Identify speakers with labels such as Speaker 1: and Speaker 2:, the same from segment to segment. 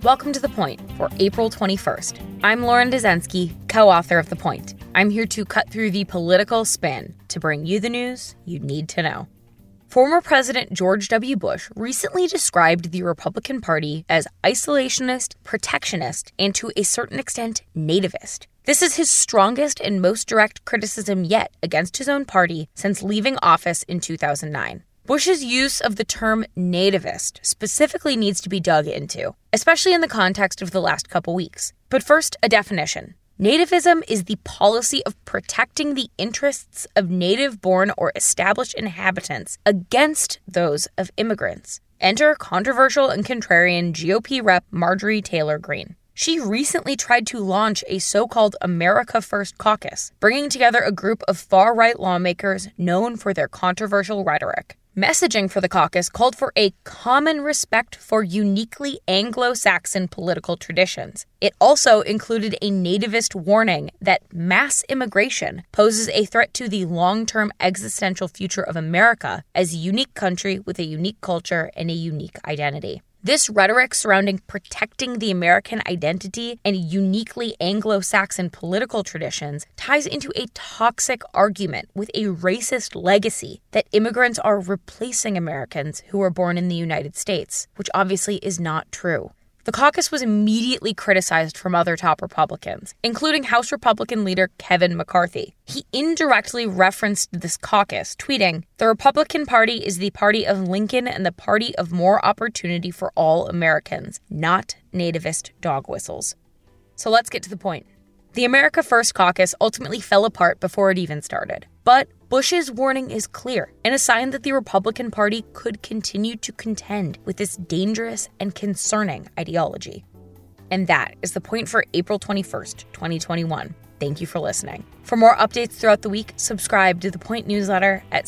Speaker 1: Welcome to The Point for April 21st. I'm Lauren Dezensky, co-author of The Point. I'm here to cut through the political spin to bring you the news you need to know. Former President George W. Bush recently described the Republican Party as isolationist, protectionist, and to a certain extent, nativist. This is his strongest and most direct criticism yet against his own party since leaving office in 2009. Bush's use of the term nativist specifically needs to be dug into, especially in the context of the last couple weeks. But first, a definition. Nativism is the policy of protecting the interests of native-born or established inhabitants against those of immigrants. Enter controversial and contrarian GOP rep Marjorie Taylor Greene. She recently tried to launch a so-called America First caucus, bringing together a group of far-right lawmakers known for their controversial rhetoric. Messaging for the caucus called for a common respect for uniquely Anglo-Saxon political traditions. It also included a nativist warning that mass immigration poses a threat to the long-term existential future of America as a unique country with a unique culture and a unique identity. This rhetoric surrounding protecting the American identity and uniquely Anglo-Saxon political traditions ties into a toxic argument with a racist legacy that immigrants are replacing Americans who were born in the United States, which obviously is not true. The caucus was immediately criticized from other top Republicans, including House Republican leader Kevin McCarthy. He indirectly referenced this caucus, tweeting, "The Republican Party is the party of Lincoln and the party of more opportunity for all Americans, not nativist dog whistles." So let's get to the point. The America First caucus ultimately fell apart before it even started. But Bush's warning is clear and a sign that the Republican Party could continue to contend with this dangerous and concerning ideology. And that is the point for April 21st, 2021. Thank you for listening. For more updates throughout the week, subscribe to The Point newsletter at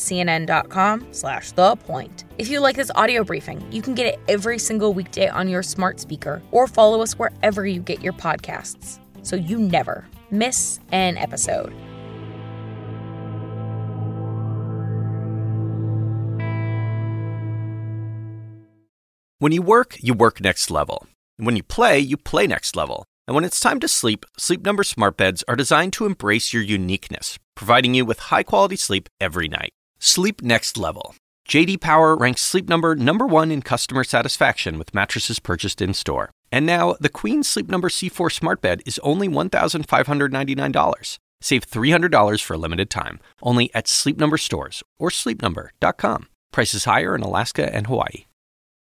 Speaker 1: cnn.com/thepoint. If you like this audio briefing, you can get it every single weekday on your smart speaker or follow us wherever you get your podcasts, so you never miss an episode.
Speaker 2: When you work next level. And when you play next level. And when it's time to sleep, Sleep Number smart beds are designed to embrace your uniqueness, providing you with high-quality sleep every night. Sleep next level. J.D. Power ranks Sleep Number #1 in customer satisfaction with mattresses purchased in-store. And now, the Queen Sleep Number C4 smart bed is only $1,599. Save $300 for a limited time, only at Sleep Number stores or sleepnumber.com. Prices higher in Alaska and Hawaii.